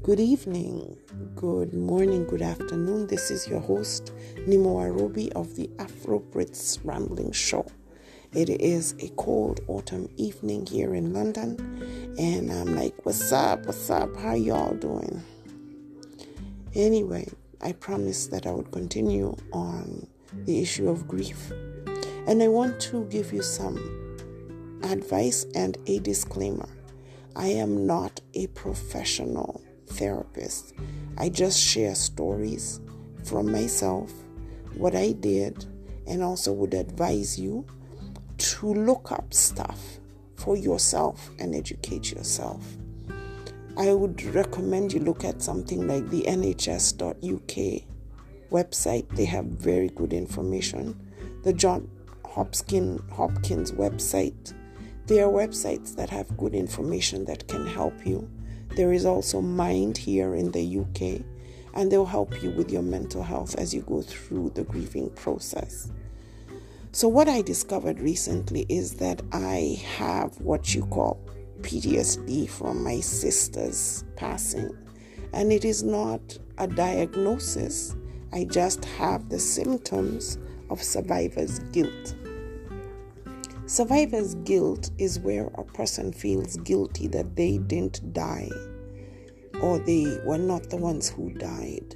Good evening, good morning, good afternoon. This is your host, Nimo Arobi of the Afro Brits Rambling Show. It is a cold autumn evening here in London, and I'm like, what's up, how y'all doing? Anyway, I promised that I would continue on the issue of grief, and I want to give you some advice and a disclaimer. I am not a professional therapist. I just share stories from myself, what I did, and also would advise you to look up stuff for yourself and educate yourself. I would recommend you look at something like the NHS.UK website. They have very good information. The John Hopkins website. There are websites that have good information that can help you. There is also Mind here in the UK, and they'll help you with your mental health as you go through the grieving process. So what I discovered recently is that I have what you call PTSD from my sister's passing. And it is not a diagnosis. I just have the symptoms of survivor's guilt. Survivor's guilt is where a person feels guilty that they didn't die or they were not the ones who died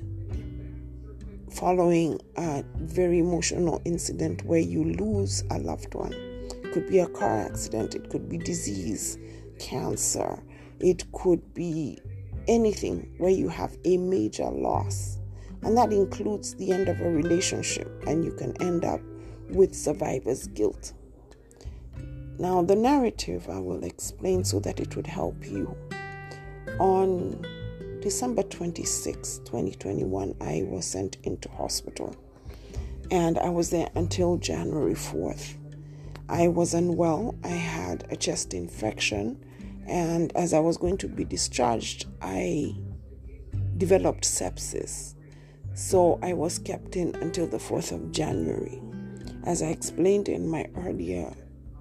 following a very emotional incident where you lose a loved one. It could be a car accident, it could be disease, cancer, it could be anything where you have a major loss. And that includes the end of a relationship, and you can end up with survivor's guilt. Now, the narrative I will explain so that it would help you. On December 26, 2021, I was sent into hospital, and I was there until January 4th. I was unwell. I had a chest infection, and as I was going to be discharged, I developed sepsis. So I was kept in until the 4th of January. As I explained in my earlier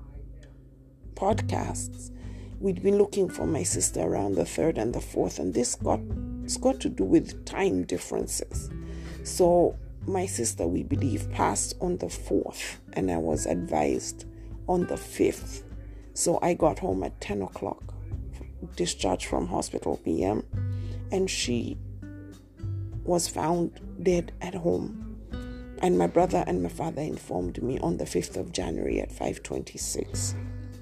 podcasts, we'd been looking for my sister around the 3rd and the 4th, and it's got to do with time differences. So my sister, we believe, passed on the 4th, and I was advised on the 5th. So I got home at 10 o'clock, discharged from hospital PM, and she was found dead at home. And my brother and my father informed me on the 5th of January at 5:26.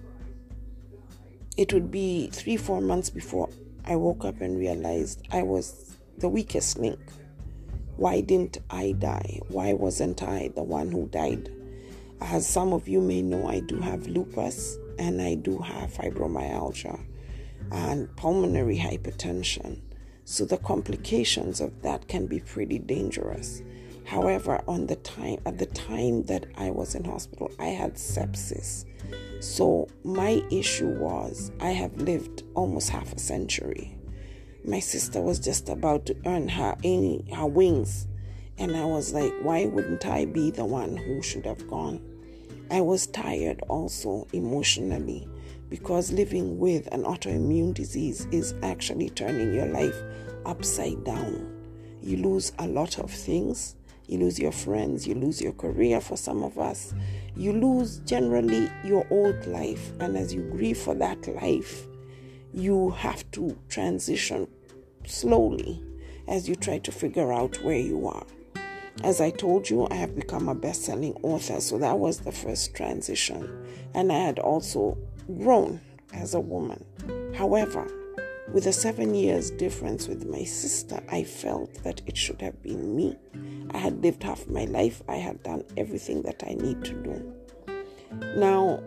It would be 3-4 months before I woke up and realized I was the weakest link. Why didn't I die? Why wasn't I the one who died? As some of you may know, I do have lupus, and I do have fibromyalgia and pulmonary hypertension. So the complications of that can be pretty dangerous. However, at the time that I was in hospital, I had sepsis. So my issue was I have lived almost half a century. My sister was just about to earn her wings. And I was like, why wouldn't I be the one who should have gone? I was tired also emotionally, because living with an autoimmune disease is actually turning your life upside down. You lose a lot of things. You lose your friends, you lose your career for some of us. You lose generally your old life. And as you grieve for that life, you have to transition slowly as you try to figure out where you are. As I told you, I have become a best-selling author, so that was the first transition. And I had also grown as a woman. However, with a 7 years difference with my sister, I felt that it should have been me. I had lived half my life. I had done everything that I need to do. Now,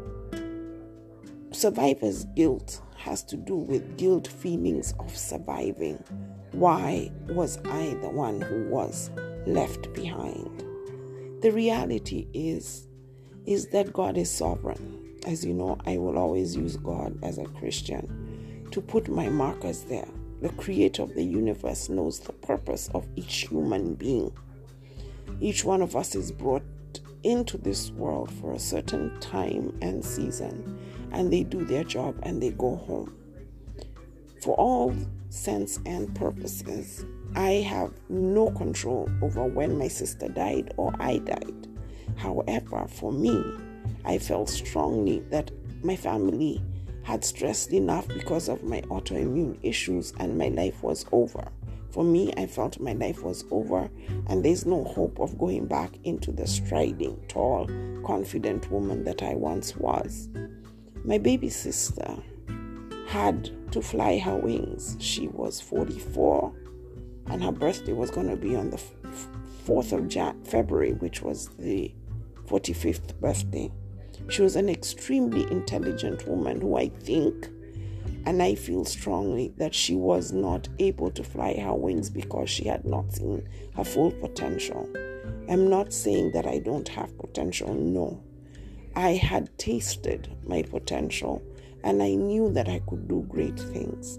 survivor's guilt has to do with guilt feelings of surviving. Why was I the one who was left behind? The reality is that God is sovereign. As you know, I will always use God as a Christian to put my markers there. The creator of the universe knows the purpose of each human being. Each one of us is brought into this world for a certain time and season, and they do their job and they go home. For all sense and purposes, I have no control over when my sister died or I died. However, for me, I felt strongly that my family had stressed enough because of my autoimmune issues and my life was over. For me, I felt my life was over and there's no hope of going back into the striding, tall, confident woman that I once was. My baby sister had to fly her wings. She was 44 and her birthday was going to be on the 4th of February, which was the 45th birthday. She was an extremely intelligent woman who I think, and I feel strongly, that she was not able to fly her wings because she had not seen her full potential. I'm not saying that I don't have potential, no. I had tasted my potential and I knew that I could do great things.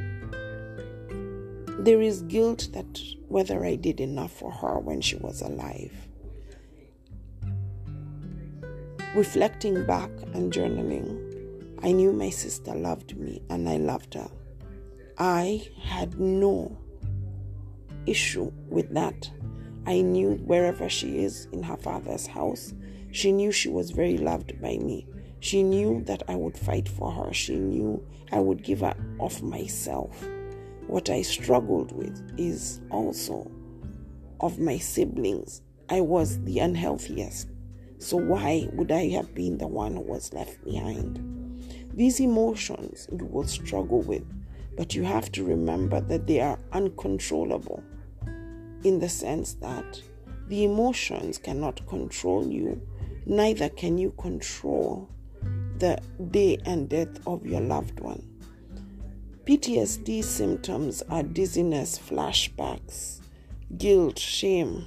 There is guilt that whether I did enough for her when she was alive. Reflecting back and journaling, I knew my sister loved me and I loved her. I had no issue with that. I knew wherever she is in her father's house, she knew she was very loved by me. She knew that I would fight for her. She knew I would give her of myself. What I struggled with is also of my siblings. I was the unhealthiest. So why would I have been the one who was left behind? These emotions you will struggle with, but you have to remember that they are uncontrollable in the sense that the emotions cannot control you, neither can you control the day and death of your loved one. PTSD symptoms are dizziness, flashbacks, guilt, shame,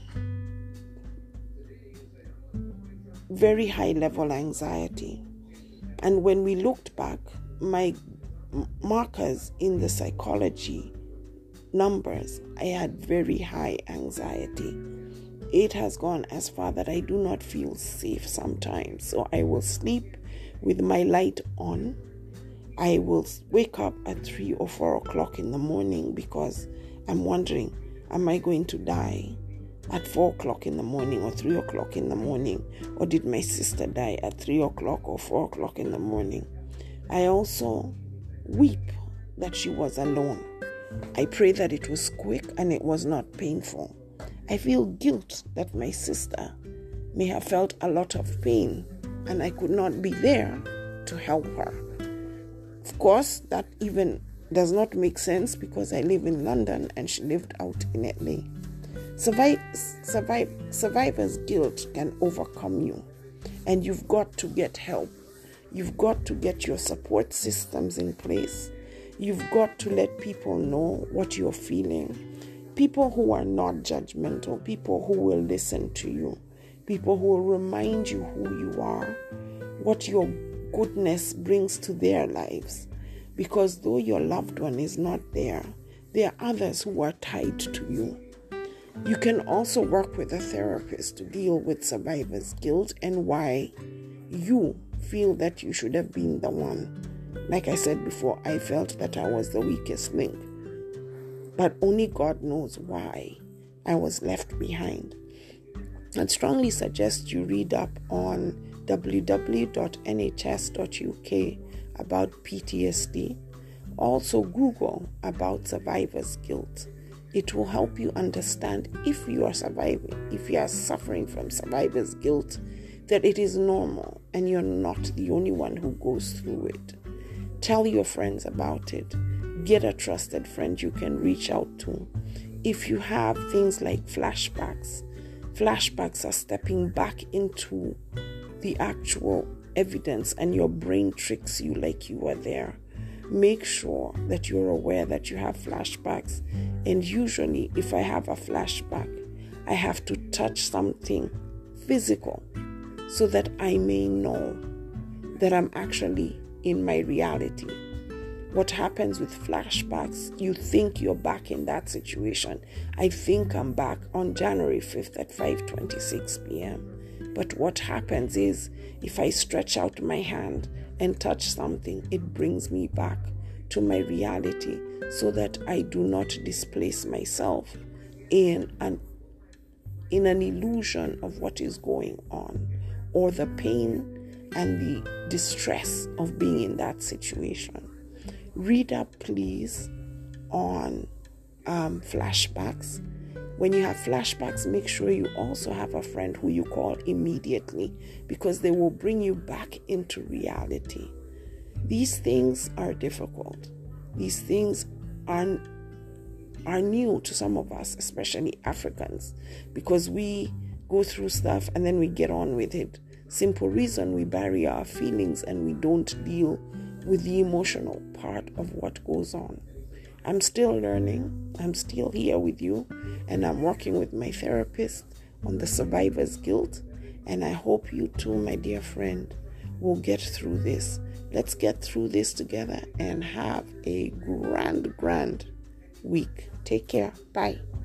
very high level anxiety. And when we looked back, my markers in the psychology numbers, I had very high anxiety. It has gone as far that I do not feel safe sometimes. So I will sleep with my light on. I will wake up at 3 or 4 o'clock in the morning because I'm wondering, am I going to die at 4 o'clock in the morning or 3 o'clock in the morning? Or did my sister die at 3 o'clock or 4 o'clock in the morning? I also weep that she was alone. I pray that it was quick and it was not painful. I feel guilt that my sister may have felt a lot of pain and I could not be there to help her. Of course, that even does not make sense because I live in London and she lived out in LA. Survivor's guilt can overcome you, and you've got to get help. You've got to get your support systems in place. You've got to let people know what you're feeling. People who are not judgmental, people who will listen to you, people who will remind you who you are, what your goodness brings to their lives. Because though your loved one is not there, there are others who are tied to you. You can also work with a therapist to deal with survivor's guilt and why you feel that you should have been the one. Like I said before, I felt that I was the weakest link. But only God knows why I was left behind. I'd strongly suggest you read up on www.nhs.uk about PTSD. Also Google about survivor's guilt. It will help you understand if you are suffering from survivor's guilt, that it is normal and you're not the only one who goes through it. Tell your friends about it. Get a trusted friend you can reach out to. If you have things like flashbacks are stepping back into the actual evidence and your brain tricks you like you were there. Make sure that you're aware that you have flashbacks. And usually, if I have a flashback, I have to touch something physical so that I may know that I'm actually in my reality. What happens with flashbacks, you think you're back in that situation. I think I'm back on January 5th at 5:26 p.m. But what happens is, if I stretch out my hand and touch something, it brings me back to my reality so that I do not displace myself in an illusion of what is going on, or the pain and the distress of being in that situation. Read up, please, on flashbacks. When you have flashbacks, make sure you also have a friend who you call immediately, because they will bring you back into reality. These things are difficult. These things are new to some of us, especially Africans, because we go through stuff and then we get on with it. Simple reason, we bury our feelings and we don't deal with the emotional part of what goes on. I'm still learning. I'm still here with you, and I'm working with my therapist on the survivor's guilt, and I hope you too, my dear friend, will get through this. Let's get through this together and have a grand week. Take care. Bye.